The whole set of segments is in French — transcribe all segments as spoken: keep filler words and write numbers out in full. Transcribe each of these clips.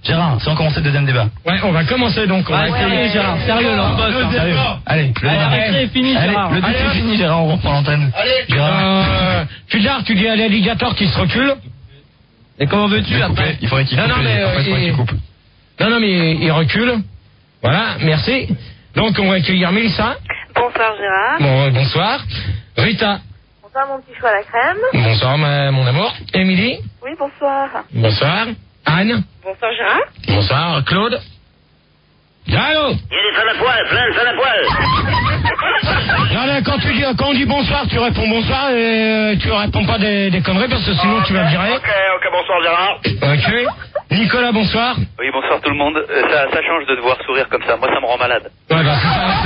Gérard, si on commence le deuxième débat. Ouais, on va commencer donc. On Ouais, va sérieux, Gérard, sérieux là. Allez, allez, le Allez, c'est fini, Gérard. Le débat est fini, Gérard, on reprend l'antenne. Allez, euh, Fudard, tu dis à l'alligator qui se recule. Et comment veux-tu après? Il faudrait qu'il coupe. Non, non, mais, euh, il... il... non, non, mais il recule. Voilà, merci. Donc, on va accueillir Mélissa. Bonsoir Gérard. Bon, bonsoir. Rita. Bonsoir mon petit choix à la crème. Bonsoir, ma, mon amour. Émilie. Oui, bonsoir. Bonsoir. Anne. Bonsoir Gérard. Bonsoir. Claude. Allô. Il y a des fans à poil, plein de fans à poil. Non, là, quand, tu dis, quand on dit bonsoir, tu réponds bonsoir et euh, tu réponds pas des, des conneries parce que sinon tu vas me virer. Ok, ok, bonsoir Gérard. Ok. Nicolas, bonsoir. Oui, bonsoir tout le monde. Euh, ça, ça change de te voir sourire comme ça. Moi, ça me rend malade. Ouais, bah, c'est ça,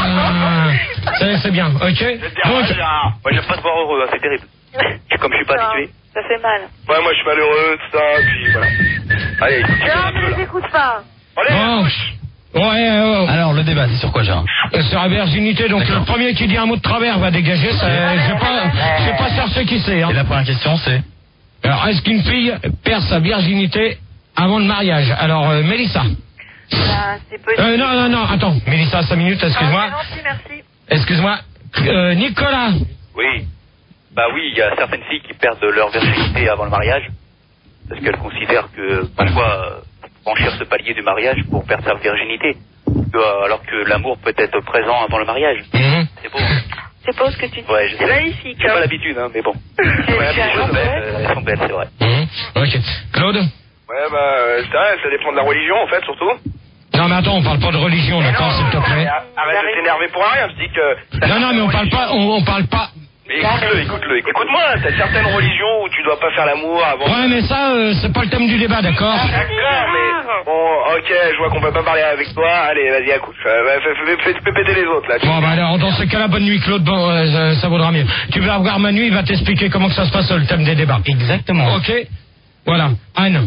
c'est, euh, c'est, c'est bien, ok. C'est bien, Donc, Gérard. Moi, j'aime pas te voir heureux, hein, c'est terrible. Comme je suis pas Non, habitué. ça fait mal. Ouais, moi je suis malheureux, tout ça, puis voilà. Allez, Gérard, ne les écoute pas. allez, bon. Ouais, euh, Alors, le débat, c'est sur quoi, Gérard? euh, sur la virginité, donc le premier qui dit un mot de travers va dégager. Ça, je vais pas, je vais pas chercher qui c'est. Hein. Et la première question, c'est... Alors, est-ce qu'une fille perd sa virginité avant le mariage? Alors, euh, Mélissa. Bah, c'est possible. Euh, non, non, non, attends. Mélissa, cinq minutes, excuse-moi. Ah, c'est gentil, merci. Excuse-moi. Euh, Nicolas. Oui. Bah oui, il y a certaines filles qui perdent leur virginité avant le mariage. Parce qu'elles considèrent que parfois euh, franchir ce palier du mariage pour perdre sa virginité. Euh, alors que l'amour peut être présent avant le mariage. Mhm. C'est beau. Hein. C'est pas ce que tu dis. Ouais, je C'est sais. magnifique. J'ai Hein. pas l'habitude, hein, mais bon. C'est Ouais, les carrément choses belles, vrai. euh, elles sont belles, c'est vrai. Mhm. Ok. Claude. Ouais, bah, euh, c'est vrai, ça dépend de la religion en fait, surtout. Non, mais attends, on parle pas de religion, d'accord, s'il te plaît. Arrête de t'énerver pour rien, je dis que. Non, non, mais on parle pas, on, on parle pas. Mais écoute-le, écoute-le, écoute-moi, t'as certaines religions où tu dois pas faire l'amour avant. Ouais, mais ça, euh, c'est pas le thème du débat, d'accord? D'accord, mais. Bon, ok, je vois qu'on peut pas parler avec toi, allez, vas-y, écoute, fais, fais, fais, fais péter les autres là. Bon, bah alors, dans ce cas-là, bonne nuit, Claude, bon, euh, ça, ça vaudra mieux. Tu vas voir Manu, il va t'expliquer comment que ça se passe, le thème des débats. Exactement. Ok? Voilà. Anne.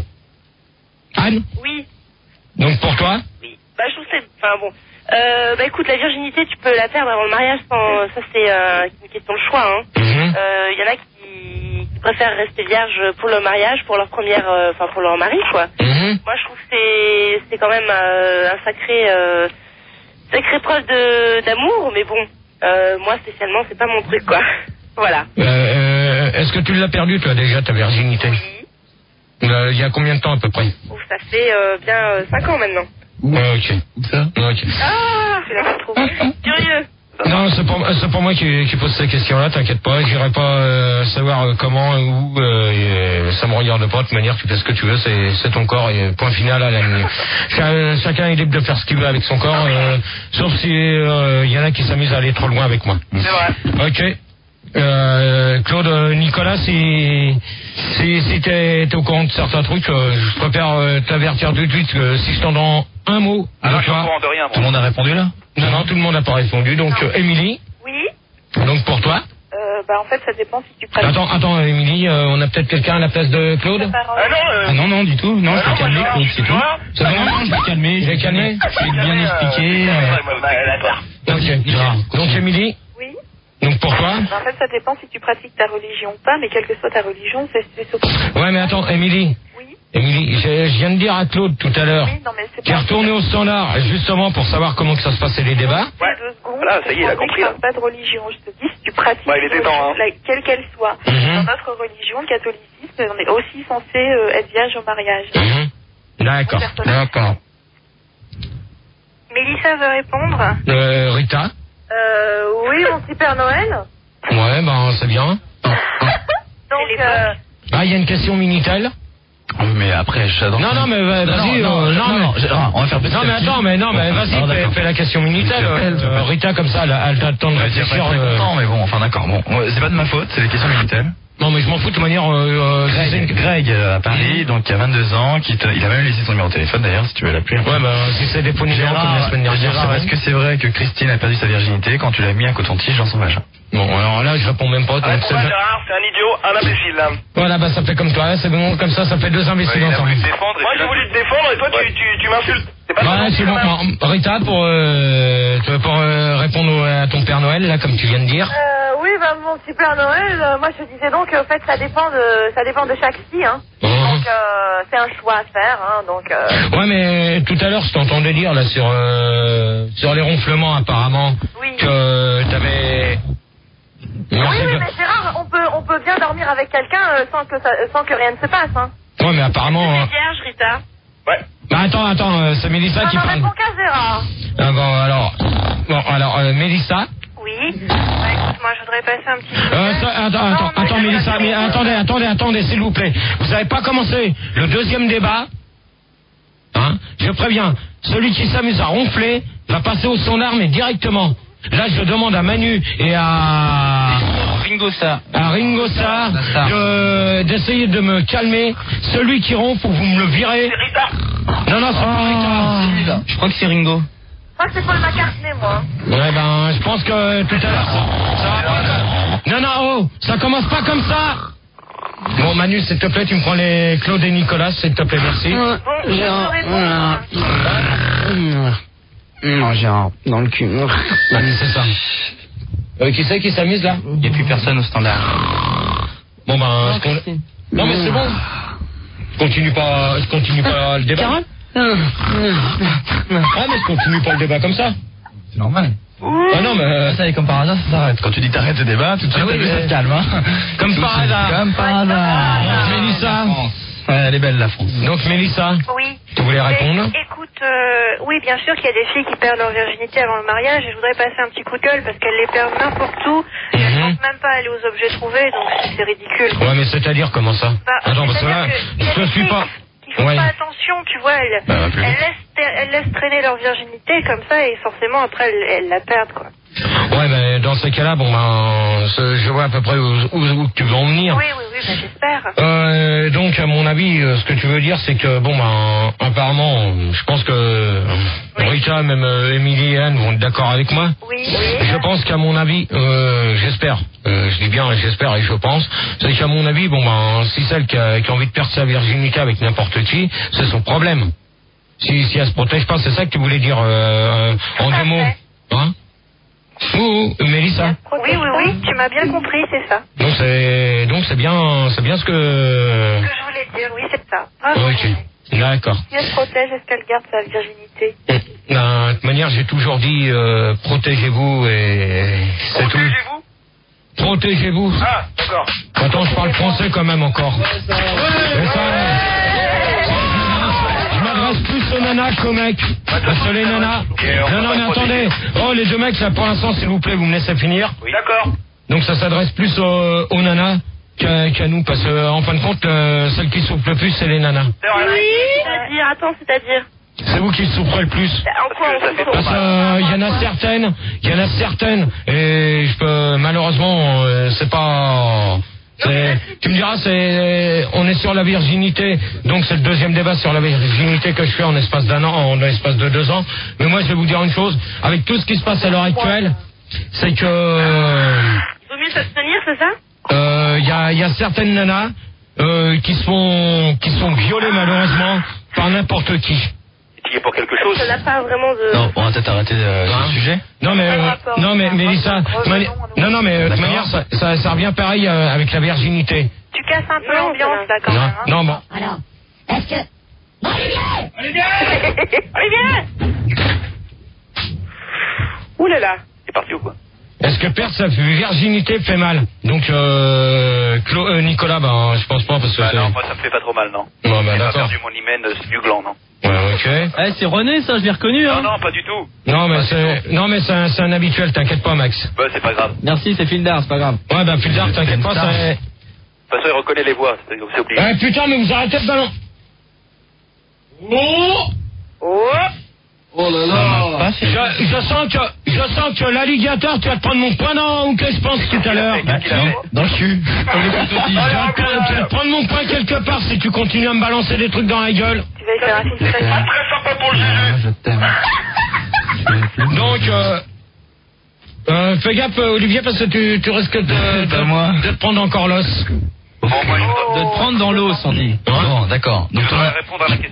Anne? Oui. Donc, pour toi? Oui. Bah, je trouve que c'est. Enfin, bon. Euh, bah, écoute, la virginité, tu peux la perdre avant le mariage sans. Ça, c'est euh, une question de choix, hein. Il Mhm. euh, y en a qui, qui préfèrent rester vierges pour le mariage, pour leur première. Enfin, euh, pour leur mari, quoi. Mhm. Moi, je trouve que c'est, c'est quand même euh, un sacré. Euh, sacrée preuve de, d'amour, mais bon. Euh, moi, spécialement, c'est pas mon truc, quoi. Voilà. Euh, euh, est-ce que tu l'as perdu, toi, déjà, ta virginité? Oui. Euh, Il y a combien de temps, à peu près? Ouf, ça fait euh, bien euh, cinq ans maintenant. Ouais, ok. Où ça? Ok. Ah, je la retrouve. Curieux. Non, c'est pour, c'est pour moi qui, qui pose ces questions-là, t'inquiète pas, j'irai pas euh, savoir euh, comment, où, euh, et, euh, ça me regarde pas, de toute manière, tu fais ce que tu veux, c'est, c'est ton corps, et point final à la ligne. Ch- chacun est libre de faire ce qu'il veut avec son corps, euh, sauf si il euh, y en a qui s'amusent à aller trop loin avec moi. C'est vrai. Ok. Euh, Claude, euh, Nicolas, si, si, si t'es, t'es au courant de certains trucs, euh, je préfère euh, t'avertir tout de suite que si je t'en donne un mot, Ah non, de je suis au toi- courant de rien, Tout le moi. monde a répondu, là? non, non, tout le monde n'a pas répondu, donc euh, Émilie, Oui. donc pour toi. Euh, bah, en fait, ça dépend si tu pratiques. Attends, attends, Émilie, euh, on a peut-être quelqu'un à la place de Claude? Ah non, euh. Ah non, non, du tout. Non, je vais calmer, Claude, c'est tout. C'est bon, non, je vais calmer, je vais calmer. Je vais bien expliquer. euh, Ok, Gérard. Donc Émilie, Oui. donc pour toi? Bah, en fait, ça dépend si tu pratiques ta religion ou pas, mais quelle que soit ta religion, c'est, c'est surtout. Ouais, mais attends, Émilie, Oui. Émilie, je, je viens de dire à Claude tout à l'heure, Oui, non, mais c'est qui est retourné au standard, justement pour savoir comment que ça se passait les débats. Ouais. Deux secondes. Voilà, ça y est, il a Je compris, ne là. parle pas de religion. Je te dis, si tu pratiques Ouais, il était une temps, religion, la- quelle qu'elle soit, Mhm. dans notre religion, le catholicisme, on est aussi censé euh, être vierge au mariage. Mhm. D'accord, d'accord. Mélissa veut répondre. Euh, Rita? Euh, oui, mon petit Père Noël. Ouais, ben c'est bien. Donc, euh, Ah, il y a une question Minitel? Oui, mais après, j'adore. Non, non, mais euh, vas-y. Non, non, euh, non, mais- non, Gérard, on va faire petit Non, à mais petit. attends, mais non, mais Bon, vas-y, non, fais, d'accord. fais la question Minitel. J'appelle, Euh, j'appelle. Rita, comme ça, elle a, elle a le temps de Ouais, je suis réfléchir. pas très euh, content, mais bon, enfin d'accord. Bon, ouais, c'est pas de ma faute, c'est les questions Minitel. Non, mais je m'en fous de toute manière. Euh, euh, Greg, c'est- Greg euh, à Paris, donc qui a vingt-deux ans, qui te... il a même laissé son numéro de téléphone d'ailleurs, si tu veux l'appeler. Ouais, bah, si c'est des faux numéros comme la semaine dernière, Gérard, c'est est-ce bon. que c'est vrai que Christine a perdu sa virginité quand tu l'as mis un coton-tige dans son vagin? Bon, alors là, je réponds même pas. Donc Arrête c'est... pas, Gérard, c'est un idiot, un imbécile là. Voilà, bah, ça fait comme toi, hein, c'est bon, comme ça, ça fait deux imbéciles Ouais, il a ensemble. voulu te défendre. et Moi puis j'ai là, voulu te défendre et toi tu, tu, tu m'insultes. C'est pas Ouais, gentil, c'est bon. quand même. Bon, Rita, pour, euh, tu veux pour euh, répondre au- à ton Père Noël, là, comme tu viens de dire. euh, oui, bah, mon petit Père Noël, euh, moi je disais donc, en fait, ça dépend de, ça dépend de chaque fille, hein. Mmh. euh, c'est un choix à faire, hein, donc... Euh... Ouais, mais tout à l'heure, je t'entendais dire, là, sur, euh, sur les ronflements, apparemment, oui. que t'avais... Oui, oui, que... mais Gérard, on peut, on peut bien dormir avec quelqu'un euh, sans, que ça, sans que rien ne se passe, hein. Ouais, mais apparemment... C'est vierge, Rita. Ouais. Bah attends, attends, euh, c'est Mélissa non, qui non, parle. Non, réponds qu'à Gérard. Ah bon, alors... Bon, alors, euh, Mélissa. Oui. Bah, écoute, moi, je voudrais passer un petit coup. Euh, attends, attends, non, attends, attends Mélissa, mais attendez, attendez, attendez, s'il vous plaît. Vous n'avez pas commencé le deuxième débat. Hein? Je préviens, celui qui s'amuse à ronfler va passer au sonar, mais directement. Là, je demande à Manu et à Ringo Starr, à Ringo Starr de... d'essayer de me calmer. Celui qui ronfle, vous me le virez. C'est Rita. Non, non, c'est pas Rita. Je crois que c'est Ringo. Je crois que c'est Paul McCartney, moi. Ouais, ben, je pense que tout à l'heure, ça, ça va pas. Non, non, oh, ça commence pas comme ça. Bon, Manu, s'il te plaît, tu me prends les Claude et Nicolas, s'il te plaît, merci. Bon, je Gérard, réponds. voilà. Non, Gérard, dans le cul. Manu, c'est ça. Euh, qui c'est qui s'amuse, là? Il n'y a plus personne au standard. Bon, ben, je con... Non, mais c'est bon. Je continue pas, je continue pas le débat. Ah, mais je continue pas le débat comme ça. C'est normal. Ah non, mais... Ça y est, comme par hasard, ça s'arrête. Quand tu dis t'arrêtes le débat, tout de suite, Ah oui, mais... mais... ça se calme, hein. Comme par hasard. Comme par hasard. Mélissa. Ouais, elle est belle, la France. Donc, Mélissa, Oui. tu voulais répondre? Mais, écoute, euh, oui, bien sûr qu'il y a des filles qui perdent leur virginité avant le mariage et je voudrais passer un petit coup de gueule parce qu'elles les perdent n'importe où. Mm-hmm. Elles ne pensent même pas aller aux objets trouvés, donc c'est ridicule. Ouais, mais c'est-à-dire comment ça? Bah, Attends, parce que là, je suis pas... Ils font Ouais. pas attention, tu vois, elles, Bah, elles, laissent, elles laissent traîner leur virginité comme ça et forcément après elles, elles la perdent, quoi. Ouais, mais dans ces cas-là, bon, ben, ce- je vois à peu près où, où, où tu veux en venir. Oui, oui, oui, bah, j'espère. Euh, donc, à mon avis, euh, ce que tu veux dire, c'est que, bon, ben, apparemment, je pense que euh, Oui. Rita, même euh, Émilie et Anne vont être d'accord avec moi. Oui, oui. Je pense qu'à mon avis, euh, j'espère, euh, je dis bien j'espère et je pense, c'est qu'à mon avis, bon, ben, si celle qui a, qui a envie de perdre sa virginité avec n'importe qui, c'est son problème. Si, si elle se protège pas, c'est ça que tu voulais dire euh, en Tout à deux mots, fait. hein? Ouh, ouh, Mélissa. Oui, oui, oui, tu m'as bien compris, c'est ça. Donc c'est donc c'est bien c'est bien ce que. Ce que je voulais dire, oui, c'est ça. Bravo. Ok, d'accord. Si elle se protège, est-ce qu'elle garde sa virginité? Ben, de toute manière, j'ai toujours dit euh, protégez-vous et c'est tout. Protégez-vous. Protégez-vous. Ah, d'accord. Attends, je parle français quand même encore. Mais ça, je m'adresse plus aux nanas qu'aux mecs. Parce que les nanas. Non, non, mais attendez. Oh, les deux mecs, là, pour l'instant, s'il vous plaît, vous me laissez finir. Oui. D'accord. Donc ça s'adresse plus aux, aux nanas qu'à, qu'à nous, parce que en fin de compte, euh, celles qui souffrent le plus, c'est les nanas. C'est vrai. C'est-à-dire, attends, c'est-à-dire. C'est vous qui souffrez le plus. En quoi Parce que ça fait on Parce souffre? qu'il y en a certaines, il y en a certaines, et je peux, malheureusement, euh, c'est pas... c'est- tu me diras, c'est, on est sur la virginité, donc c'est le deuxième débat sur la virginité que je fais en espace d'un an, en espace de deux ans. Mais moi, je vais vous dire une chose, avec tout ce qui se passe à l'heure actuelle, c'est que Il vaut mieux s'abstenir, c'est ça? euh, il y a, il y a certaines nanas euh, qui sont qui sont violées malheureusement par n'importe qui. Tu y es pour quelque chose? Ça n'a pas vraiment de... Non, on va peut-être arrêter euh, Hein le sujet. Non mais Quel euh, rapport? non mais Mélissa, de toute mani- non non mais euh, de toute D'accord. manière ça, ça, ça revient pareil euh, avec la virginité. Tu casses un peu Non, l'ambiance, là, quand Non, même. Hein. non bon. Alors, est-ce que... Allez, viens. Allez, viens! Ouh là là. C'est parti ou quoi? Est-ce que perdre sa virginité fait mal? Donc euh, Clo- euh, Nicolas, ben je pense pas parce que Bah c'est... non, moi ça me fait pas trop mal, non. Bon, ben, J'ai pas d'accord. perdu mon hymen euh, du gland, non. Ouais, ok. Eh, c'est René, ça, je l'ai reconnu, hein. Non, non, pas du tout. Non mais c'est non mais c'est un, c'est un habituel, t'inquiète pas Max. Bah c'est pas grave. Merci, c'est Fildar, c'est pas grave. Ouais ben plus tard, t'inquiète pas, star. c'est... De toute façon, il reconnaît les voix, c'est donc c'est obligé. Ouais putain mais vous arrêtez le ballon. Oh Oh! Oh là là. je, je sens que je sens que l'alligator tu vas te prendre mon poing dans ou que je pense tout à l'heure. Qu'est-ce qu'il a fait? Dans le cul. Comme les plus petits. Tu vas te prendre- tu vas te prendre mon poing quelque part si tu continues à me balancer des trucs dans la gueule. Tu vas y faire un film Je très t'aime. Très sympa pour le Ah, Jésus. je t'aime. Je vais plus- Donc euh, euh, fais gaffe euh, Olivier parce que tu, tu risques de, Pas de, moi. de te prendre encore l'os. Bon, moi, je De te prendre dans l'os, on dit. Bon, d'accord. Donc je voudrais toi, répondre à la question.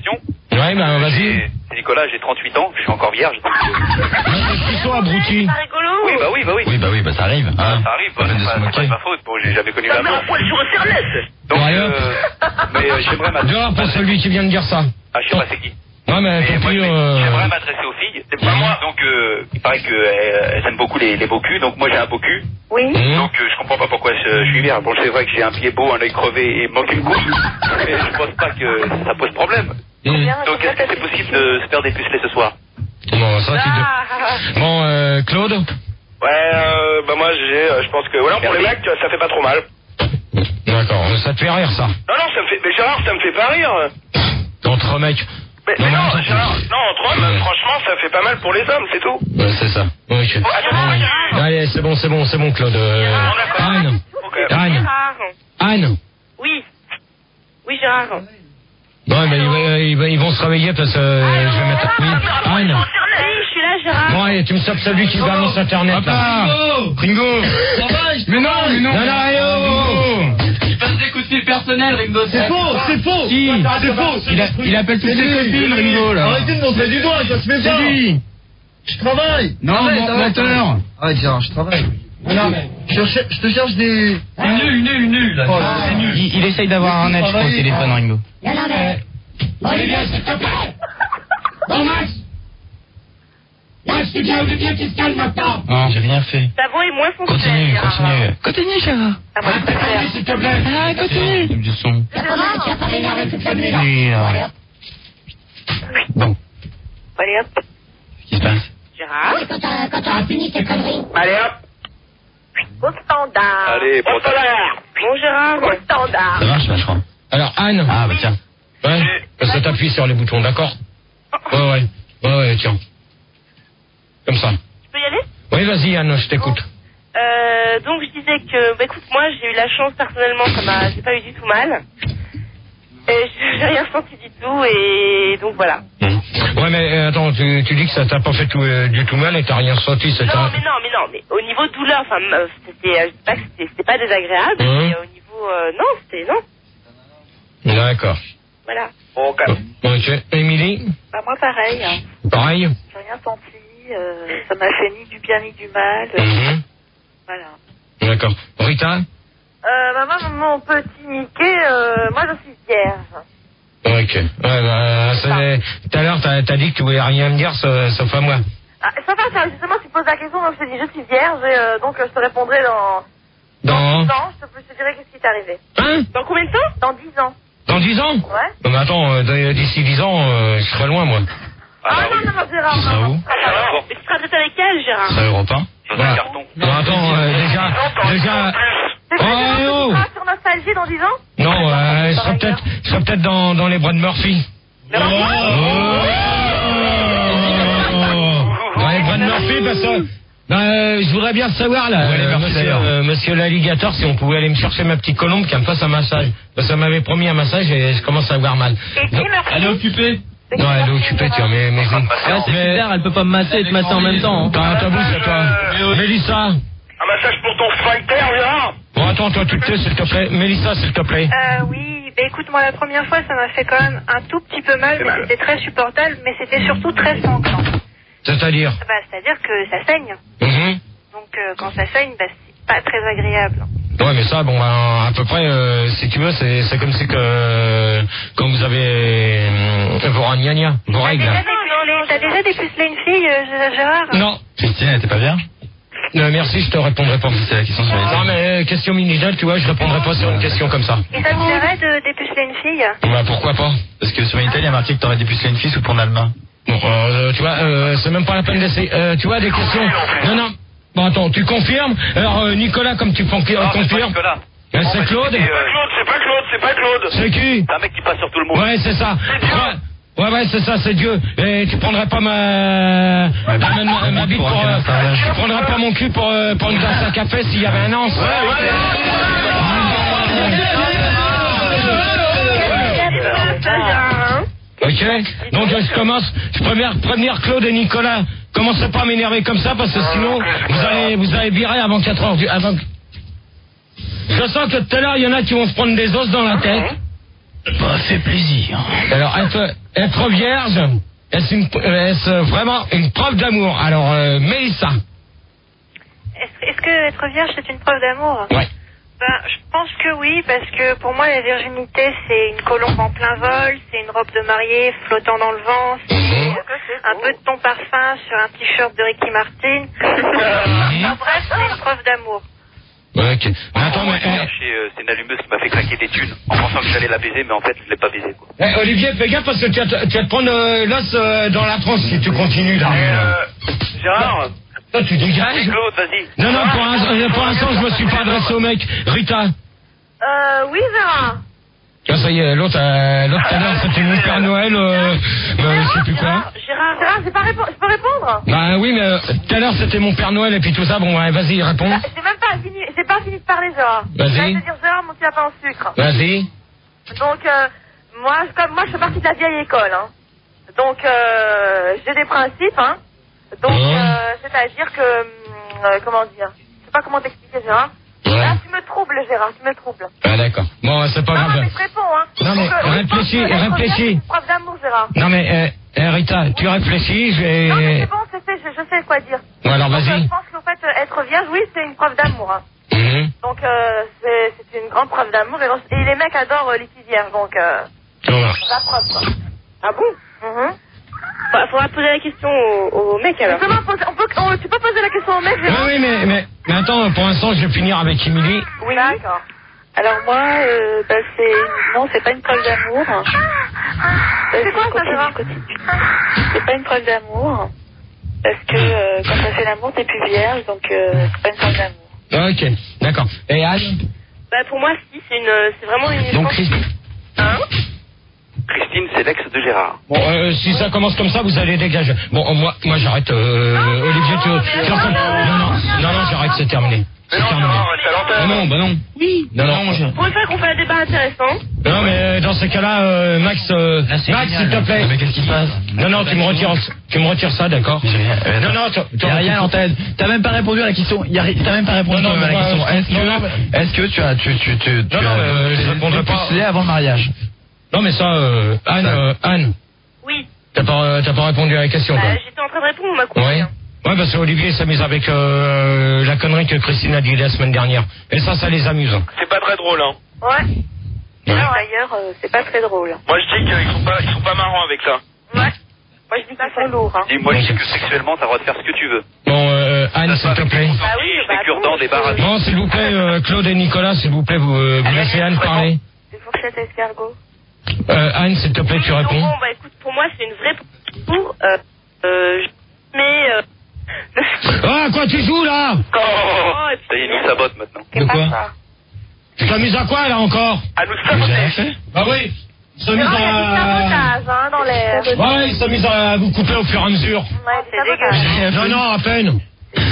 Ouais, bah vas-y. C'est Nicolas, j'ai trente-huit ans, je suis encore vierge. Ils sont abrutis. C'est rigolo. Oui, bah oui, bah oui. Oui, bah oui, bah ça arrive. Hein. Ça arrive, bah, Pas c'est de se pas, c'est moquer. pas de ma faute, bon, j'ai jamais connu Ça la met un mort. poil sur Internet. Donc, Ouais, euh, mais euh, j'aimerais m'adresser... Dehors pour celui qui vient de dire ça. Ah, je sais pas c'est qui. Ouais, mais Mais tant moi, pis, je- euh... j'aimerais m'adresser aux filles. C'est pas moi. Donc, euh, il paraît qu'elles aiment beaucoup les, les beaux culs. Donc, moi, j'ai un beau cul. Oui. Mmh. Donc, euh, je comprends pas pourquoi je, je suis vierge. Bon, c'est vrai que j'ai un pied beau, un œil crevé et manque une couche. Mais je pense pas que ça pose problème. Mmh. Donc, est-ce que c'est possible de se faire dépuceler ce soir? Bon, ça, tu Ah, te... Bon, euh, Claude. Ouais, euh, bah moi j'ai, euh, je pense que, voilà, pour les mecs, ça fait pas trop mal. D'accord, ça te fait rire, ça. Non, non, ça me fait, mais Gérard, ça me fait pas rire. Entre mecs. Mais, Non, mais mais non, attends, Gérard, tu- non, entre hommes, Ouais. franchement, ça fait pas mal pour les hommes, c'est tout. Ouais, c'est ça. Ok. Ah, Allez, c'est bon, c'est bon, c'est bon, Claude. Euh, Anne. Ok. Anne. Gérard. Anne. Oui. Oui, Gérard. Ouais, mais ils, vont- ils vont- ils vont se réveiller parce que euh, je vais mettre... Oui, Anne. Oui, je suis là, Gérard. Bon, allez, tu me sapes celui qui se balance Internet, là. Ringo. Mais non, mais non. Non, non, allez, oh. Je passe des coups de fil personnels, Ringo. C'est faux, c'est faux. Si. C'est faux. Il, a- il appelle toutes ses copines, Ringo, là. Arrêtez de montrer du doigt, ça se fait pas. lui. Je travaille. Non, Arrête, mon- arrête, menteur. arrête. Arrête, Gérard, je travaille. Non, mais je, cherche- je te cherche des... C'est nul, nul, nul, là. Oh, C'est nul. Il, il essaye d'avoir un net, je crois, au téléphone, Ringo. Olivier, s'il te plaît. Bon, Max. Max, tu viens, Olivier, qui se calme maintenant. Non, j'ai rien fait. Ta voix est moins fonctionnelle, Continue, Gérard. continue. Continue, Gérard. Ah, moi, je préfère. S'il te plaît. Ah, continue. Du son. Oui, alors. Bon, Allez hop. qu'est-ce qui se passe? Gérard. Allez hop. Au standard. Allez, pour ta... Bon, Gérard. Au standard. Ça marche, là, je crois. Alors, Anne. Ah, bah tiens. Ouais, parce que t'appuies sur les boutons, d'accord? Ouais, ouais. Ouais, ouais, tiens. Comme ça. Tu peux y aller? Oui, vas-y, Anne, je t'écoute. Euh, donc je disais que, bah écoute, moi j'ai eu la chance personnellement, ça m'a, j'ai pas eu du tout mal. Et j'ai rien senti du tout, et donc voilà. Ouais, mais euh, attends, tu, tu dis que ça t'a pas fait tout, euh, du tout mal et t'as rien senti, c'est Non, un... mais non, mais non, mais au niveau douleur, enfin, euh, c'était, euh, je dis pas que c'était, c'était pas désagréable, Mmh. mais au niveau, euh, non, c'était, non, D'accord. voilà. Bon, calme. Ok. Émilie, Bah, moi, pareil. Hein. pareil. J'ai rien senti. Euh, ça m'a fait ni du bien ni du mal. Mhm. Voilà. D'accord. Rita. Euh, bah, moi, mon petit Mickey, euh, moi, je suis vierge. Ok. Ouais, bah, c'est... Tout à l'heure, t'as, t'as dit que tu voulais rien me dire, sauf, sauf à moi. Ah, ça va, ça, justement, tu poses la question, donc je te dis, je suis vierge, et euh, donc euh, je te répondrai dans... Dans... dix ans, je te, je te dirai qu'est-ce qui t'est arrivé. Hein? Dans combien de temps? Dans dix ans. Dans dix ans? Ouais. Non, mais attends, euh, d'ici dix ans, euh, je serai loin, moi. Ah, non, non, non, Gérard, Tu seras non, où? non. Ah, non. Mais tu seras peut-être avec elle, Gérard. C'est Europe un. Voilà. carton. Non, attends, euh, déjà... déjà... C'est Oh, vrai, Gérard, eh tu oh. seras sur Nostalgie dans dix ans? Non, euh, je serai peut-être, je serai peut-être dans, dans les bras de Murphy. Mais alors, quoi Dans les bras de Murphy, parce que... Ben, euh, je voudrais bien savoir, là, Ouais, les euh, Murphy, monsieur, d'ailleurs. euh, monsieur l'alligator, si on pouvait aller me chercher ma petite colombe qui me fasse un massage. Parce que ça m'avait promis un massage et je commence à avoir mal. Et qui, Donc- Murphy? Elle est occupée. C'est qui, Non, elle est Murphy, occupée, Gérard tiens, mais... mais, Ah, c'est mais- bizarre, elle peut pas me masser et te masser en même temps. hein. T'as ta bouche à toi. Euh, Mélissa. Un massage pour ton sphincter, Gérard. Bon, attends, toi, tu te tais, s'il te plaît. Mélissa, s'il te plaît. Euh, oui, bah écoute, moi la première fois ça m'a fait quand même un tout petit peu mal, C'est mais mal. c'était très supportable, mais c'était surtout très sanglant. C'est-à-dire Bah, c'est-à-dire que ça saigne. Mhm. Donc euh, quand ça saigne, bah, c'est pas très agréable. Ouais, mais ça, bon, ben, à peu près, euh, si tu veux, c'est, c'est comme si que, euh, quand vous avez euh, vos ragnagnas, vos T'as règles. déjà dépucelé, t'as déjà dépucelé une fille, euh, Gérard? Non. Christine, elle était pas bien? Euh, merci, je te répondrai pas. C'est la question sur les Non, mais euh, question minigale, tu vois, je répondrai pas sur une question comme ça. Et ça te plairait de dépuceler une fille? Bah, pourquoi pas? Parce que sur Minitel, il y a marqué que t'aurais dépucelé une fille sous ton allemagne. Bon, euh, tu vois, euh, c'est même pas la peine d'essayer. Euh, tu vois, des questions. Non, non. Bon, attends, tu confirmes? Alors, euh, Nicolas, comme tu con- Non, c'est pas confirmes? Nicolas. Euh, c'est Claude? C'est, euh, Claude, c'est pas Claude, c'est pas Claude. C'est qui? C'est un mec qui passe sur tout le monde. Ouais, c'est ça. C'est Dieu. Ouais, ouais, ouais, c'est ça, c'est Dieu. Et tu prendrais pas ma, ma, ma, ma- ma bite pour pour, un euh, massage. tu prendrais pas mon cul pour, euh, pour une tasse à café s'il y avait un anse. Ok. Donc je commence. Je préviens prévenir Claude et Nicolas. Commencez pas à m'énerver comme ça parce que sinon vous allez vous allez virer avant quatre heures du avant. Je sens que tout à l'heure il y en a qui vont se prendre des os dans la tête. Bah, fait plaisir. Alors, être, être vierge, est-ce, une, est-ce vraiment une preuve d'amour? Alors, euh, Mélissa. Est-ce, est-ce que être vierge, c'est une preuve d'amour? Ouais. Ben, je pense que oui, parce que pour moi, la virginité, c'est une colombe en plein vol, c'est une robe de mariée flottant dans le vent, c'est Mmh. un peu de ton parfum sur un t-shirt de Ricky Martin. En bref, c'est une preuve d'amour. Ouais, ok. Mais attends, mais... Hier, chez, euh, c'est une allumeuse qui m'a fait craquer des thunes en pensant que j'allais la baiser, mais en fait, je l'ai pas baisée, quoi. Eh, eh, Olivier, fais gaffe parce que tu vas te, tu vas te prendre euh, l'os euh, dans la tronche si tu continues là. Euh, Gérard, Toi, tu dégages. Claude, vas-y. Non, non, pour, un- euh, pour l'instant, je me suis pas adressé au mec. Rita. Euh, oui, Vera. Ah, ça y est, l'autre, euh, l'autre tout à l'heure, c'était mon Père Noël, euh, euh, je sais plus quoi. Gérard, Gérard, j'ai pas répo- je peux répondre? Bah oui, mais euh, tout à l'heure, c'était mon Père Noël et puis tout ça. Bon, ouais, vas-y, réponds. J'ai même pas fini, j'ai pas fini de parler, Gérard. Vas-y. Je viens de dire Gérard, mon petit lapin au sucre. Vas-y. Donc, euh, moi, je- comme moi, je fais partie de la vieille école, hein. Donc, euh, j'ai des principes, hein. Donc, Mmh. euh, c'est-à-dire que, hum, euh, comment dire, je sais pas comment t'expliquer, Gérard. Ouais. Là, tu me troubles, Gérard, tu me troubles. Ah, d'accord. Bon, c'est pas Non, grave. mais je réponds, hein. Non, mais Donc, euh, oui, réfléchis, je pense que être réfléchis. vierge, c'est une preuve d'amour, Gérard. Non, mais, euh, eh, Rita, tu réfléchis, je Non, mais vais... c'est bon, c'est fait, je, je sais quoi dire. Bon, alors, Donc, euh, vas-y. je pense qu'en fait, euh, être vierge, oui, c'est une preuve d'amour, hein. Mhm. Donc, euh, c'est, c'est une grande preuve d'amour. Et, et les mecs adorent euh, les filles vierges, donc, euh, Voilà. c'est la preuve, quoi. Ah bon? Mhm. Bah, faudra poser la question au, au mec, alors. Justement, pose- on peut, on- tu peux poser la question au mec, Oui, Gérard? oui, mais, mais, mais attends, pour l'instant, je vais finir avec Émilie. Oui. D'accord. Alors moi, euh, bah c'est non, c'est pas une preuve d'amour. C'est quoi ça, Gérard? C'est pas une preuve d'amour parce que euh, quand t'as fait l'amour, t'es plus vierge, donc euh, c'est pas une preuve d'amour. Ah, ok, d'accord. Et Anne? Bah, pour moi, si, c'est une, c'est vraiment une. Donc, Christine. Hein? Christine, c'est l'ex de Gérard. Bon, euh, si ça commence comme ça, vous allez dégager. Bon, euh, moi, moi j'arrête. Euh, Olivier, tu... tu restes- Non, non, non, non, j'arrête, c'est terminé. mais C'est non, terminé. Gérard, reste à l'antenne. Non, non, bah non. Oui. Non, non, je... Pour une fois qu'on fait un débat intéressant. Non, mais euh, dans ces cas-là, euh, Max, euh, Là, c'est Max, génial. s'il te plaît. Mais qu'est-ce qui se passe? Non, non, tu me retires, tu me retires ça, d'accord? J'ai rien- euh, Non, non, tu, tu Y a rien à l'antenne. T'as même pas répondu à la question. Y a ri- T'as même pas répondu Non, non, à la mais question. moi, Est-ce non, non, que, est-ce que tu as, tu, tu, tu, tu Non, non, as, euh, je tu- répondrai tu pas. postulé avant le mariage? Non, mais ça, euh, Anne, euh, Anne, Oui. t'as pas, euh, t'as pas répondu à la question, Bah, toi. j'étais en train de répondre, on m'a coupé. Ouais. hein. Ouais, parce que Olivier s'amuse avec euh, la connerie que Christine a dit la semaine dernière. Et ça, ça les amuse. C'est pas très drôle, hein. Ouais. Ouais. D'ailleurs, euh, c'est pas très drôle. Moi, je dis qu'ils sont pas, ils sont pas marrants avec ça. Ouais. Moi, je dis qu'ils sont lourds, hein. Et moi, je dis que sexuellement, t'as le droit de faire ce que tu veux. Bon, euh, Anne, s'il te plaît. Ah oui, bah, Les cure-dents, des barres à Bon, s'il vous plaît, euh, Claude et Nicolas, s'il vous plaît, vous, euh, vous laissez Anne parler. Des fourchettes escargots. Euh, Anne, s'il te plaît, tu Donc, réponds. bon, bah, écoute, pour moi, c'est une vraie pour, euh, euh, je- mais, euh, Ah, quoi tu joues, là? Oh, et puis- ça y est, il nous sabote maintenant. De quoi? Tu t'amuses à quoi, là, encore? À nous J'ai rien saboter. fait. Bah oui, ils s'amusent Non, il y a du à... sabotage, hein, dans l'air. Ouais, ils s'amusent à vous couper au fur et à mesure. Ouais, c'est dégueulasse. J'ai rien Non, fait. non, à peine.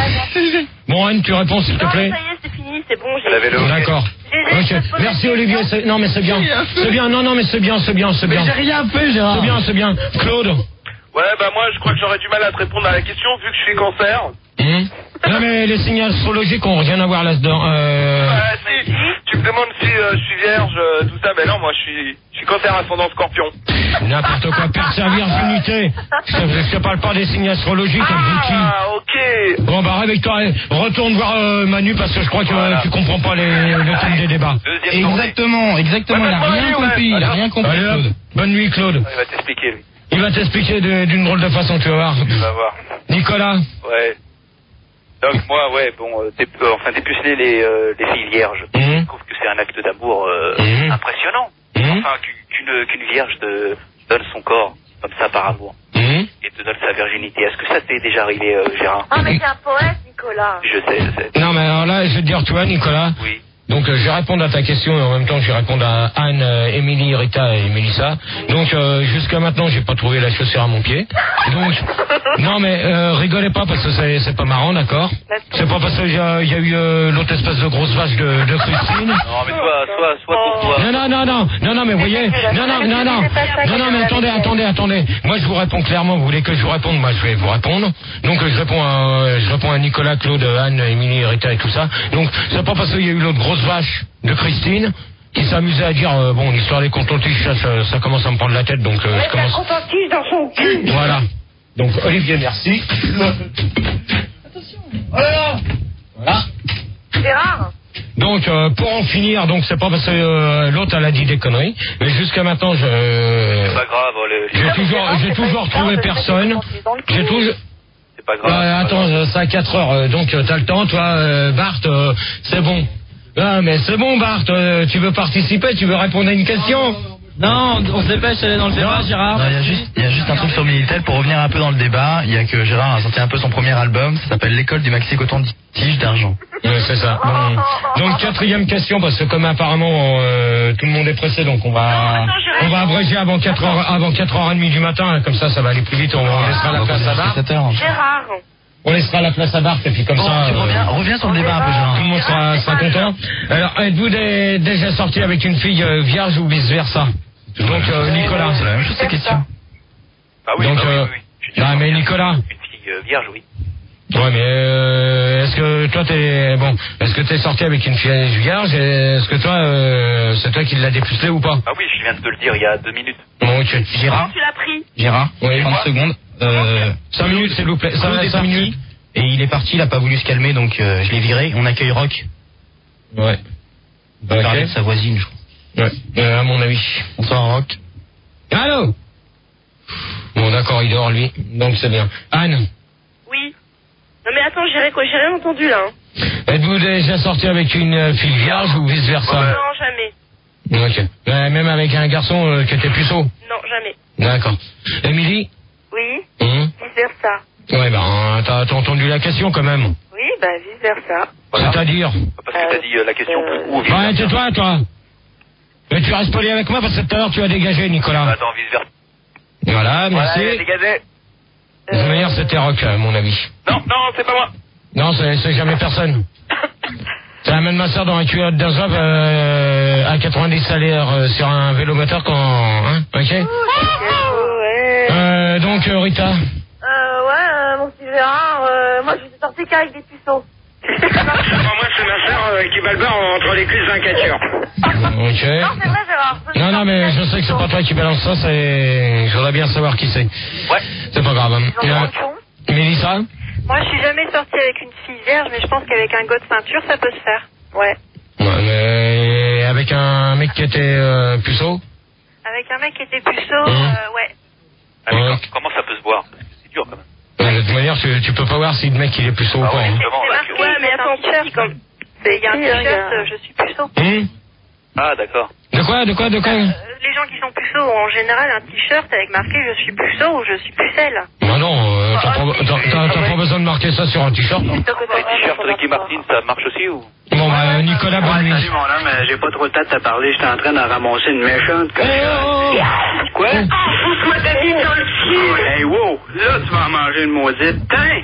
Bon, Anne, tu réponds, s'il te Non, plaît. ça y est, c'est fini, c'est bon, j'ai. Elle avait le D'accord. J'ai- j'ai- Ok. j'ai posé Merci une Olivier. question. c'est- Non mais c'est bien. C'est bien. Non non mais c'est bien, c'est bien, c'est bien. J'ai rien fait, Gérard. C'est bien, c'est bien. Claude. Ouais, bah moi, je crois que j'aurais du mal à te répondre à la question vu que je suis cancer. Hum Non mais les signes astrologiques ont rien à voir là-dedans. Euh... Ouais, si. Tu me demandes si euh, je suis vierge, euh, tout ça, mais non, moi, je suis, je suis cancer ascendant scorpion. N'importe quoi. Perdre sa virginité. Je je te parle pas des signes astrologiques, abruti. Ah, ok. Bon bah réveille-toi. et Retourne voir euh, Manu parce que je crois que Voilà. euh, tu comprends pas les, le thème des débats. Deuxième journée. Exactement, exactement. Il a Ouais, rien ouais, compris. ouais. Il a rien compris. Allez hop. Claude. Bonne nuit Claude. Il va t'expliquer, lui. Il va t'expliquer de- d'une drôle de façon, tu vas voir. Tu vas voir. Nicolas. Ouais. Donc moi, ouais, bon, euh, dé- euh, enfin dépuceler les, euh, les filles vierges. Hum Je trouve que c'est un acte d'amour euh, Mhm. impressionnant. Hum Enfin, qu'une qu'une qu'une vierge te donne son corps comme ça par amour Hum et te donne sa virginité. Est-ce que ça t'est déjà arrivé, euh, Gérard? Ah, mais t'es un poète, Nicolas. Je sais, je sais. Non mais alors là, je vais te dire toi, Nicolas. Oui. Donc euh, je vais répondre à ta question et en même temps je vais répondre à Anne, euh, Émilie, Rita et Mélissa. Donc euh, jusqu'à maintenant j'ai pas trouvé la chaussure à mon pied. Donc non mais euh, rigolez pas parce que c'est, c'est pas marrant, d'accord? C'est pas parce qu'il y a, y a eu euh, l'autre espèce de grosse vache de, de Christine. Non, mais soit, soit, soit pour toi. Non non non non non non mais vous voyez non non non non non non mais attendez attendez attendez moi je vous réponds clairement, vous voulez que je vous réponde, moi je vais vous répondre. Donc euh, je réponds à euh, je réponds à Nicolas, Claude, Anne, Émilie, Rita et tout ça. Donc c'est pas parce qu'il y a eu l'autre grosse vache de Christine qui s'amusait à dire, euh, bon, l'histoire des contentiches, ça, ça, ça commence à me prendre la tête, donc euh, je commence... contentiche dans son cul. Voilà. Donc, Olivier, merci. Attention. Oh là là. Voilà. Gérard. Donc, euh, pour en finir, donc c'est pas parce que euh, l'autre elle a dit des conneries, mais jusqu'à maintenant, je... C'est pas grave, les... J'ai toujours, j'ai toujours trouvé personne. J'ai toujours... C'est pas grave. Euh, attends, c'est à quatre heures, euh, donc euh, t'as le temps, toi, euh, Bart, euh, c'est bon. Ah, mais c'est bon, Bart, euh, tu veux participer, tu veux répondre à une question? Non, on se dépêche d'aller dans le débat, Gérard. Non, il y a juste, il y a juste un truc sur Minitel pour revenir un peu dans le débat. Il y a que Gérard a sorti un peu son premier album. Ça s'appelle L'école du maxi coton tige d'argent. Ouais, c'est ça. Bon. Donc quatrième question, parce que comme apparemment euh, tout le monde est pressé, donc on va, on va abréger avant quatre heures, avant quatre heures trente du matin. Comme ça, ça va aller plus vite. On, on laissera la place à Bart. Gérard. On laissera la place à Bart et puis comme Bon, ça. tu reviens, euh, reviens sur le débat un peu, Gérard. Tout le monde sera, sera content. Alors, êtes-vous des- déjà sorti avec une fille euh, vierge ou vice versa? Donc euh, Nicolas. C'est la même chose, ces questions. Ah oui, Donc, bah oui, euh, oui, oui. Je suis ah, sûr mais qu'il y a Nicolas. Une fille euh, vierge, oui. Ouais, mais euh, est-ce que toi t'es bon? Est-ce que t'es sorti avec une fille vierge? et Est-ce que toi, euh, c'est toi qui l'as dépucelé ou pas? Ah oui, je viens de te le dire il y a deux minutes. Bon, ok. Gérard, Tu l'as pris. Gérard, Oui. trente secondes. Euh, Cinq minutes, s'il vous plaît. Claude Cinq est cinq parti, minutes. et il est parti, il a pas voulu se calmer, donc euh, je l'ai viré. On accueille Rock. Ouais. Il va parler de Ok. sa voisine, je crois. Ouais. Euh, à mon avis. Bonsoir, Rock. Allô? Bon, d'accord, il dort lui. Donc c'est bien. Anne, Oui. Non mais attends, j'ai j'ai rien entendu là. hein. êtes-vous déjà sorti avec une euh, fille vierge ou vice versa? Non, jamais. Ok. Euh, même avec un garçon euh, qui était puceau? Non, jamais. D'accord. Émilie? Oui. Hum Vice versa. Ouais, ben, t'as t'as entendu la question quand même. Oui, bah vice versa. C'est-à-dire? Parce que t'as dit euh, la question Euh, ou vice Ouais, versa. tais-toi, toi. Mais tu restes poli avec moi parce que tout à l'heure tu as dégagé, Nicolas. Attends, vice versa. Voilà, merci. Ouais, dégagez. De toute manière, c'était Rock, à mon avis. Non, non, c'est pas moi. Non, c'est c'est jamais personne. Ça amène ma soeur dans un culotte d'Azov euh, à quatre-vingt-dix salaires euh, sur un vélo moteur quand... Hein, ok. Ouais. Euh, donc, euh, Rita. Euh, ouais, euh, mon petit Gérard, euh, moi j'étais sorti qu'avec des puceaux. Moi, c'est ma soeur qui bat le beurre entre les cuisses d'un catcheur. Ok. Non, c'est vrai, Gérard. Non, non, mais je sais que c'est pas toi qui balance ça, c'est... Je voudrais bien savoir qui c'est. Ouais. C'est pas grave. Ils ont Euh, le con. Mélissa. Moi, je suis jamais sortie avec une fille vierge, mais je pense qu'avec un gars de ceinture, ça peut se faire. Ouais. Ouais, mais avec un mec qui était euh, puceau. Avec un mec qui était puceau, Mmh. euh, ouais. Ah, mais Ouais. com- comment ça peut se voir? Parce que c'est dur quand même. Ouais, de toute manière, tu, tu peux pas voir si le mec il est puceau Ah ou pas. ouais, hein. justement, C'est là, marqué, que- Ouais, mais c'est un attends, t-shirt. si, quand- C'est- Il y a un Si, t-shirt, regarde. euh, je suis puceau. Hum Ah, d'accord. De quoi, de quoi, de quoi? Euh, les gens qui sont puceaux ont en général un t-shirt avec marqué je suis puceau ou je suis pucelle. Bah non, euh, t'as pas, t'as- t'as- t'as pas besoin de marquer ça sur un t-shirt. hein. Les t-shirts Ricky Martin, ça marche aussi ou? Bon, bah, Nicolas, bonne nuit. Salut mon homme, j'ai pas trop le temps de te parler, j'étais en train de ramasser une méchante Eh, oh, oh. Quoi? Ah, pousse-moi ta bite dans le Oh, hey, wow! Là, tu vas en manger une maudite. Tiens!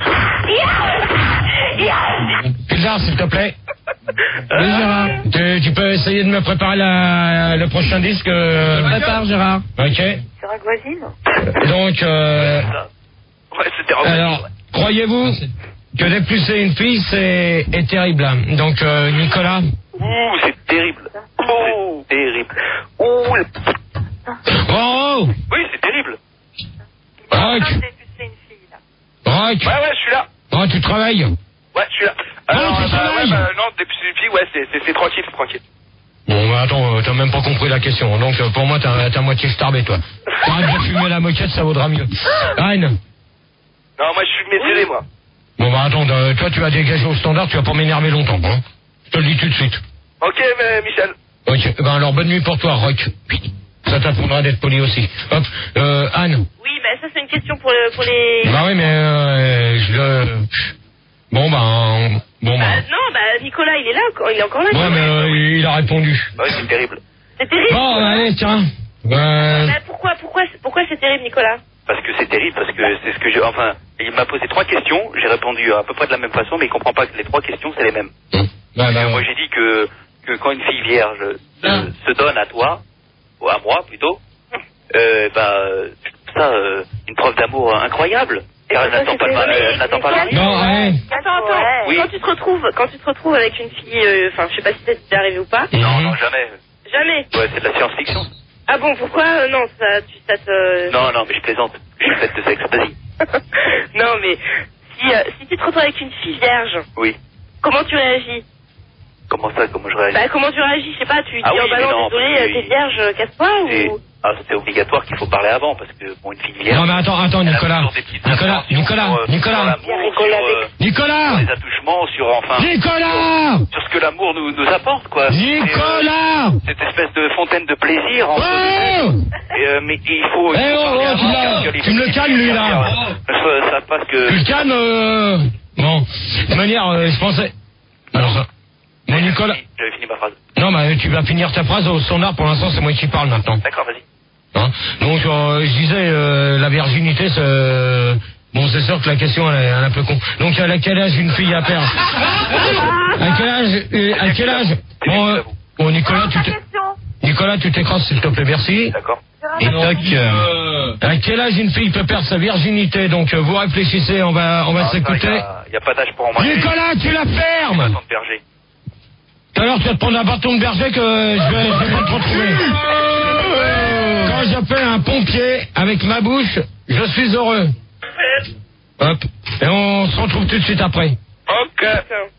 Pilar, s'il te plaît. Oui, Gérard. Tu, tu peux essayer de me préparer la, le prochain disque euh... Prépare, Gérard. Ok. Sur la voisine. Donc, euh... Ouais, c'était romantique. alors, croyez-vous que dépuceler une fille, c'est est terrible. Donc, euh, Nicolas. Ouh, c'est terrible. Oh, c'est terrible. Ouh, le- Oh, oui, c'est terrible. Rock, C'est une fille, là. Rock. Ouais, ouais, je suis là. Oh, tu travailles. Ouais, je suis là. Oh, Alors, tu euh, bah, travailles. ouais, bah, non, depuis une fille, ouais, c'est, c'est, c'est tranquille, c'est tranquille. Bon, bah attends, euh, t'as même pas compris la question. Donc, euh, pour moi, t'as t'as moitié starbé, toi. Arrête de fumer la moquette, ça vaudra mieux. Anne. Non, moi, je suis médecin, moi. Bon, bah attends, euh, toi, tu vas dégager au standard, tu vas pas m'énerver longtemps, hein. Je te le dis tout de suite. Ok, mais Michel. Ok, ben alors, bonne nuit pour toi, Rock. Ça t'apprendra d'être poli aussi. Hop, euh, Anne. Oui, bah ça c'est une question pour, le, pour les... Bah oui, mais euh, je le... Bon, ben... Bon, Bah, ben... non, bah Nicolas, il est là, encore- il est encore là. Ouais, mais euh, il a répondu. Bah oui, c'est terrible. C'est terrible. Bon, allez, tiens. Ben... Bah, pourquoi, pourquoi, pourquoi c'est terrible, Nicolas? Parce que c'est terrible, parce que c'est ce que je... Enfin, il m'a posé trois questions, j'ai répondu à peu près de la même façon, mais il comprend pas que les trois questions, c'est les mêmes. Bah, Parce que bah, moi, j'ai dit que, que quand une fille vierge se, Ah. se donne à toi, ou à moi plutôt, euh, bah, je trouve ça euh, une preuve d'amour incroyable. Car elle n'attend pas le mari. Elle n'attend pas le mari. Non, allez. Attends, attends. Ouais. Oui. Quand tu te retrouves, quand tu te retrouves avec une fille, euh, enfin, je sais pas si c'est déjà arrivé ou pas. Non, non, jamais. Jamais. Ouais, c'est de la science-fiction. Ah bon, pourquoi euh, Non, ça, tu, ça te... Non, non, mais je plaisante. Je suis faite de sexe, vas-y. Non, mais si, euh, si tu te retrouves avec une fille vierge, Oui. comment tu réagis? Comment ça, comment je réagis? Bah, comment tu réagis? Je sais pas, tu dis, Ah oui, oh bah mais non, non, désolé, parce que- t'es vierge, euh, casse-toi C'est- ou... Ah, c'est obligatoire qu'il faut parler avant, parce que, bon, une fille vierge... Non mais attends, attends elle a Nicolas. toujours des petites Nicolas, appréhensions Nicolas, sur, euh, Nicolas. sur l'amour, sur, euh, Nicolas sur les attouchements, sur, enfin... Nicolas Sur, sur ce que l'amour nous, nous apporte, quoi. Nicolas C'est, euh, cette espèce de fontaine de plaisir entre Oh deux. Et, euh, mais il faut... il Eh faut oh, parler oh, tu avant, l'as- parce que les tu me le filles calmes, lui, là. vierges, Ça, ça passe que... Tu le calmes euh... Bon, de toute manière, euh, je pensais... Alors ça... Bon Nicolas... J'avais fini ma phrase. Non mais tu vas finir ta phrase au standard, pour l'instant c'est moi qui parle maintenant. D'accord, vas-y. Hein Donc euh, je disais, euh, la virginité, c'est... euh, Bon, c'est sûr que la question, elle est, elle est un peu con. Donc, à quel âge une fille a perdre? À quel âge euh, À quel âge Bon, euh, bon Nicolas, tu t'es... Nicolas, tu t'écrases, s'il te plaît, merci. D'accord. Et toc, euh, à quel âge une fille peut perdre sa virginité? Donc, euh, vous réfléchissez, on va, on va s'écouter. Il n'y a, a pas d'âge pour en manger. Nicolas, tu la fermes! Bâton de berger. Tout à l'heure, tu vas te prendre un bâton de berger que je vais, je vais pas te retrouver. Quand j'appelle un pompier avec ma bouche, je suis heureux. Hop. Et on se retrouve tout de suite après. Ok.